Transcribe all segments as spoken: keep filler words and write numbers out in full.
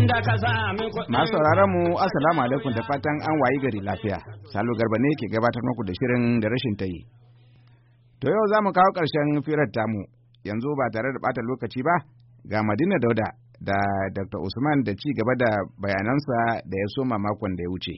Inda ka sami kuɗi. Masu sauraron mu assalamu alaikum da fatan an wayi gari lafiya. Salo Garba ne ke gabatar muku da shirin da rashin tayi. To yau za mu kawo ƙarshen firar tamu yanzu ba tare da ɓata lokaci ba ga Madina Dauda da Doctor Usman da ci gaba da bayanansa da ya soma makon da ya wuce.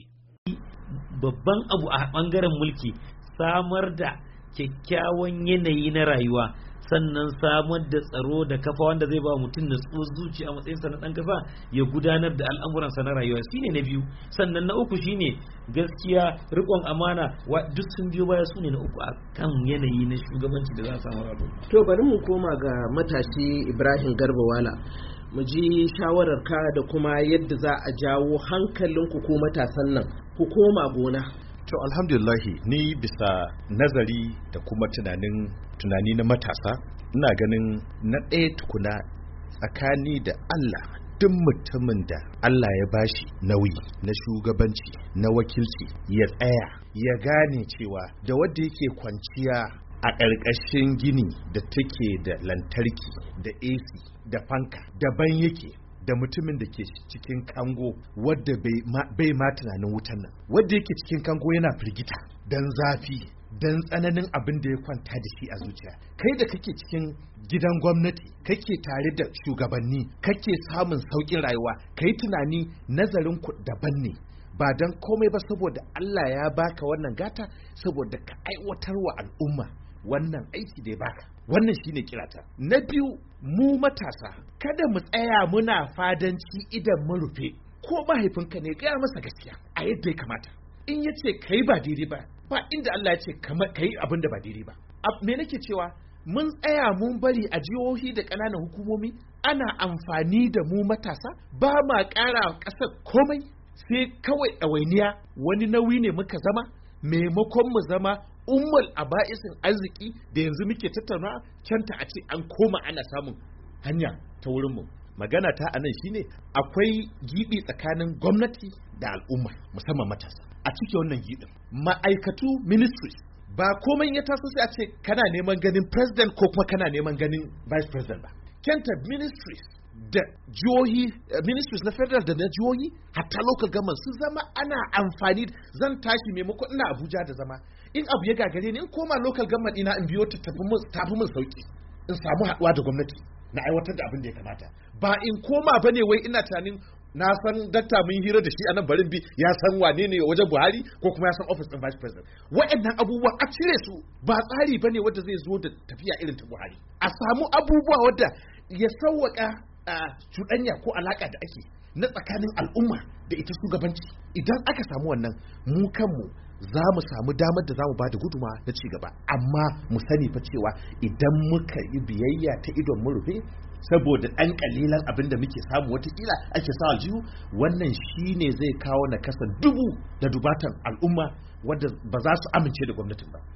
Babban abu a ɓangaren mulki samar da kyakkyawan yanayi na rayuwa, sannan samar da tsaro da kafa wanda zai ba mutum natsuwar zuci a matsayinsa na ɗan ƙasa ya gudanar da al'amuransa na rayuwa shine na biyu. Sannan na uku shine gaskiya, riƙon amana, duk sun biyo baya su ne na uku a kan yanayi na shugabanci da za a samu al'umma. To bari mu koma ga matashi Ibrahim Garba Wala, mu ji shawararka da kuma yadda za a jawo hankalinku ko matasan nan ku koma gona. To alhamdulillahi, ni bisa nazari da kuma tunanin tunani na matasa ina ganin na ɗaya tukuna tsakani da Allah, duk mutumin da Allah ya bashi nauyi na shugabanci na wakilci ya tsaya ya gane cewa da wanda yake kwanciya a ƙarƙashin gini da take da lantarki da A C da fanka daban yake da mutumin da ke cikin kango wadda bai ma tunanin wutan nan, wadda yake cikin kango yana firgita dan zafi dan tsananin abin da ya kwanta da shi a zuciya. Kai da kake cikin gidan gwamnati kake tare da shugabanni kake samun sauƙin rayuwa, kai tunani nazarin ku daban ne, ba dan komai ba saboda Allah ya baka wannan gata saboda ka aiwatar wa al'umma wannan aiki da ya baka. Wannan shine kirata. Na biyu, mu matasa kada mu tsaya muna fadanci idan mu rufe. Ko mahaifinka ne gaya masa gaskiya a yadda ya kamata. In ya ce kai ba daidai ba, ba inda Allah ya ce kai abin da ba daidai ba. Me nake cewa mun tsaya mun bari a jihohi da ƙananan hukumomi ana amfani da mu matasa, ba ma ƙara ƙasar komai, sai kawai ɗawainiya. Wani nauyi ne muka zama maimakon mu zama ummul aba'isin arziki da yanzu muke tattauna canta a ce an koma ana samun hanya ta wurin mu. Magana ta anan shine akwai gibi tsakanin gwamnati da al'umma musamman matasa. A cikin wannan gibin ma'aikatu ministries ba komai ya taso sai a ce kana neman ganin president ko kuma kana neman ganin vice president ba. Kenta ministries da jihohi, ministries na federal da na jihohi hatta local government sun zama ana amfani. Zan tashi maimakon ina Abuja da zama, in abu ya gagare ni in koma local government ina in biyo ta tafi min sauki, in samu haɗuwa da gwamnati na aiwatar da abin da ya kamata, ba in koma bane wai ina tunanin na san dakta mun hira da shi a nan barin bi ya san wane ne wajen Buhari ko kuma ya san office din vice president. Waɗannan abubuwa a cire su, ba tsari bane wanda zai zo da tafiya irin ta Buhari. A samu abubuwa wanda ya sauwaka cuɗanya ko alaka da ake na tsakanin al'umma da ita shugabanci. Idan aka samu wannan, mu kanmu za mu samu damar da za mu ba da guduma na cigaba. Amma mu sani fa cewa idan muka yi biyayya ta idon mu rufe saboda ɗan ƙalilan abin da muke samu watakila ake sa aljihu, wannan shi ne zai kawo na kasa dubu da dubatan al'umma wadda ba za su amince da gwamnatin ba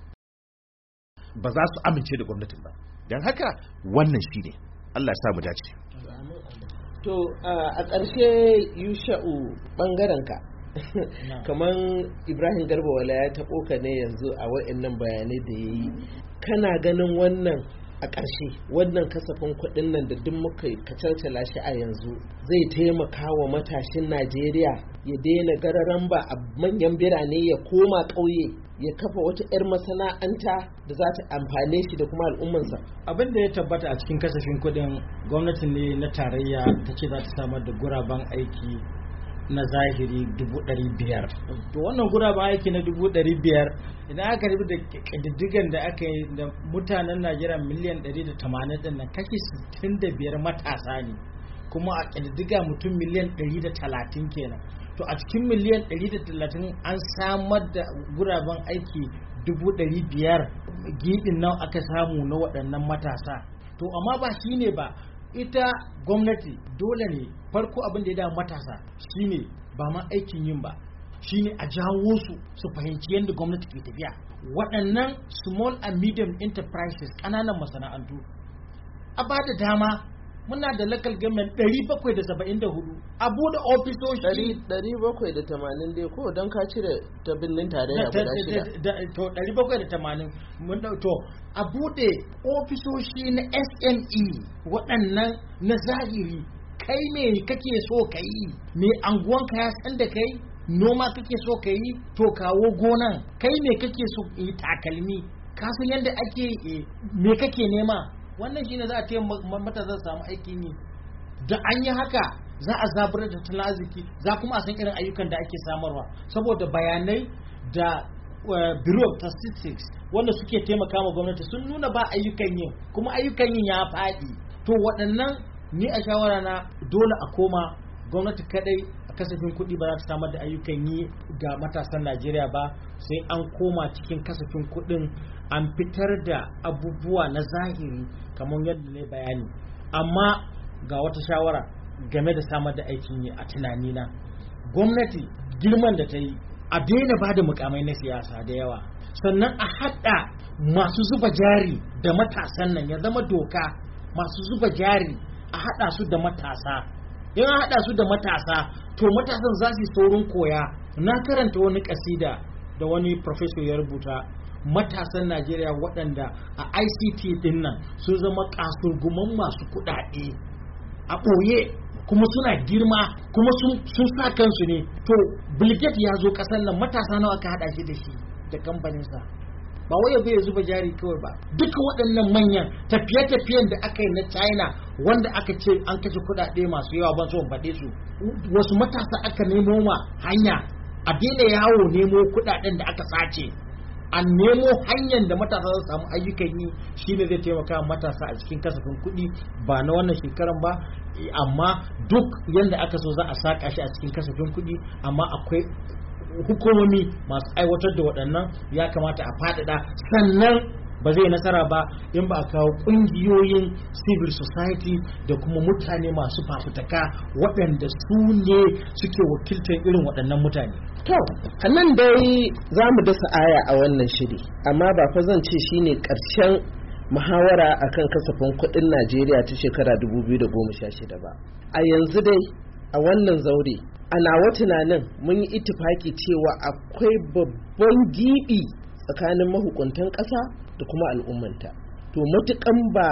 ba za su amince da gwamnatin ba don haka wannan shi ne. Allah ya sa mu dace. To a ƙarshe Yusha'u ɓangarenka kamar Ibrahim Garba Wala ya taɓo ka ne yanzu a wa'annan bayanai da ya yi, kana ganin wannan a ƙarshe wannan kasafin kuɗin nan da duk muka kacalcala shi a yanzu zai taimaka wa matashin Najeriya ya daina gararan ba a manyan birane ya koma ƙauye ya kafa wata 'yar masana'anta da za ta amfane shi da kuma al'ummansa? Abin da ya tabbata a cikin kasafin kuɗin gwamnati ne na tarayya ta ce za ta samar da guraben aiki na zahiri dubu ɗari biyar. To wannan guraben aiki na dubu ɗari biyar idan aka rubu da ƙididdigan da aka yi da mutanen Najeriya miliyan ɗari da tamanin ɗin nan kashi sittin da biyar matasa ne, kuma a ƙididdiga mutum miliyan ɗari da talatin kenan. To a cikin miliyan ɗari da talatin an samar da guraben aiki dubu ɗari biyar, giɗin nan aka samu na waɗannan matasa. To amma ba shi ne ba, ita gwamnati dole ne farko abin da ya dama matasa shine ba ma aikin yin ba, shine a jawo su su fahimci yadda gwamnati ke tafiya. Waɗannan small and medium enterprises, ƙananan masana'antu, a ba da dama. Muna da local government ɗari bakwai da saba'in da hudu a buɗe ofisoshi ɗari bakwai da tamanin dai ko don ka cire ta birnin tarayya guda shida to ɗari bakwai da tamanin mun to a buɗe ofisoshi na S M E waɗannan na zahiri kai me kake so ka yi, me anguwanka ya san da kai, noma kake so ka yi, to kawo gonan. Kai me kake so yi, takalmi, ka san yadda ake me kake nema. Wannan shine za a ce mata zan samu aikin yi. Da an yi haka za a zaburar da tattalin arziki, za kuma a san irin ayyukan da ake samarwa, saboda bayanai da Uh, Bureau of Statistics wanda suke taimaka ma gwamnati sun nuna ba ayyukan yin, kuma ayyukan yin ya faɗi. To waɗannan ni a shawara na dole a koma gwamnati kadai a kasafin kuɗi ba za ta samar da ayyukan yi ga matasan Najeriya ba, sai an koma cikin kasafin kuɗin an fitar da abubuwa na zahiri kamar yadda ne bayani. Amma ga wata shawara game da samar da aikin yi a tunanina, gwamnati girman da ta yi a daina ba da mukamai na siyasa da yawa, sannan a haɗa masu zuba jari da matasan nan, ya zama doka masu zuba jari a haɗa su da matasa. In a haɗa su da matasa, to matasan za su yi saurin koya. Na karanta wani kasida da wani professor ya rubuta, matasan Najeriya waɗanda a I C T ɗin nan sun zama kasurguman masu kuɗaɗe a ɓoye, kuma suna girma, kuma sun sa kansu ne. To Bill Gates ya zo ƙasar nan, matasa nawa ka haɗa shi da shi da kamfaninsa, ba wai ya zuba jari kawai ba. Duka waɗannan manyan tafiye-tafiyen da aka yi na China wanda aka ce an kashe kuɗaɗe masu yawa, ban so in faɗe su, wasu matasa aka nemo ma hanya a daina yawo nemo kuɗaɗen da aka sace, a nemo hanyar da matasa za su samu ayyukan yi. Shine zai taimaka matasa a cikin kasafin kuɗi, ba na wannan shekaran ba, amma duk yadda aka so za a saka shi a cikin kasafin kuɗi. Amma akwai hukumomi masu aiwatar da waɗannan, ya kamata a faɗaɗa. Sannan ba zai nasara ba in ba a kawo ƙungiyoyin civil society da kuma mutane masu fafutuka waɗanda su ne suke wakiltar irin waɗannan mutane. To, a nan dai za mu dasa aya a wannan shiri, amma ba fa zan ce shine ƙarshen muhawara akan kasafin kuɗin Najeriya ta shekara dubu biyu da goma sha shida ba. A yanzu dai a wannan zaure, a nawa tunanin mun yi ittifaki cewa akwai babban gibi tsakanin mahukuntan ƙasa da kuma al'ummanta. To matukan ba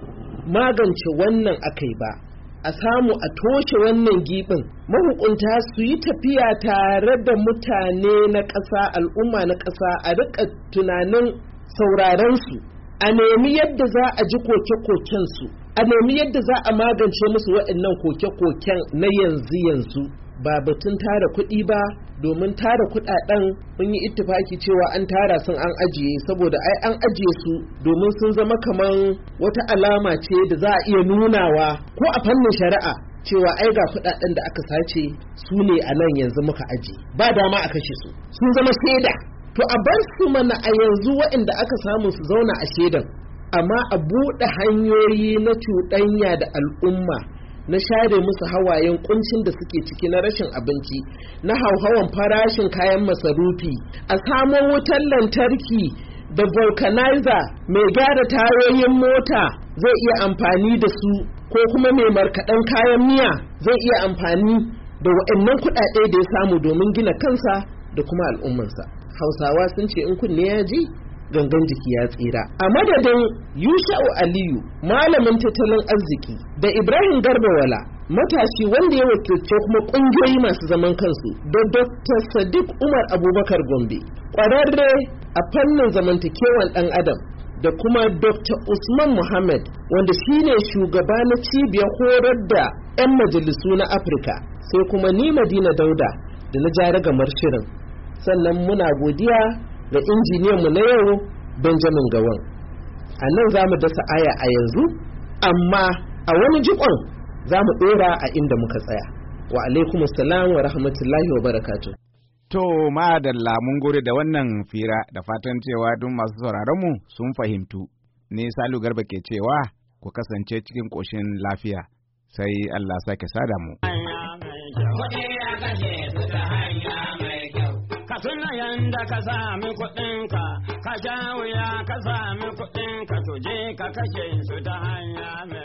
magance wannan akai ba, a samu a toshe wannan gibin, mahukunta su yi tafiya tare da mutane na ƙasa, al'umma na ƙasa, a rika tunanin sauraron su, a nemi yadda za a ji koke-koken su, a nemi yadda za a magance musu waɗannan koke-koken na yanzu yanzu, ba batun tara kuɗi ba, domin tara kuɗaɗen mun yi ittifaki cewa an tara sun an ajiye, saboda ai an ajiye su domin sun zama kaman wata alama ce da za a iya nunawa ko a fannin shari'a cewa ai ga kuɗaɗen da aka sace su ne a nan yanzu muka ajiye, ba dama a kashe su, sun zama shaida. To a bar su mana a yanzu waɗanda aka samu su zauna a shaidan, amma a buɗe hanyoyi na cuɗanya da al'umma, na share musu hawayen kuncin da suke ciki na rashin abinci, na hauhawan farashin kayan masarufi, a samo wutar lantarki da vulcanizer mai gyara tayoyin mota zai iya amfani da su, ko kuma mai markaɗen kayan miya zai iya amfani da waɗannan kuɗaɗe da ya samu domin gina kansa da kuma al'ummansa. Hausawa sun ce in kunne ya ji gangan jiki ya tsira. A madadin Yusha'u Aliyu, malamin tattalin arziki, da Ibrahim Garbawala, matashi wanda ya wakilce kuma kungiyoyi masu zaman kansu, da Doctor Sadiq Umar Abubakar Gombe, kwararre a fannin zamantakewan ɗan adam, da kuma Doctor Usman Muhammad, wanda shine shugaba na cibiyar horar da 'yan majalisu na Afirka, sai kuma ni Madina Dauda da na jaragamar shirin. Sannan muna godiya ga injiniyanmu na yau Benjamin Gawan. A nan za mu dasa aya a yanzu, amma a wani jikon za mu ɗora a inda muka tsaya. Wa alaikum salam wa rahmatullahi wa barakatuh. To madalla, mun gode da wannan fira, da fatan cewa duk masu sauraronmu sun fahimtu. Ni Salu Garba ke cewa ku kasance cikin ƙoshin lafiya, sai Allah sake sada mu. Tuna yanda ka sami kuɗinka, ka sha wuya ka sami kuɗinka, to je ka kashe su ta hanya mai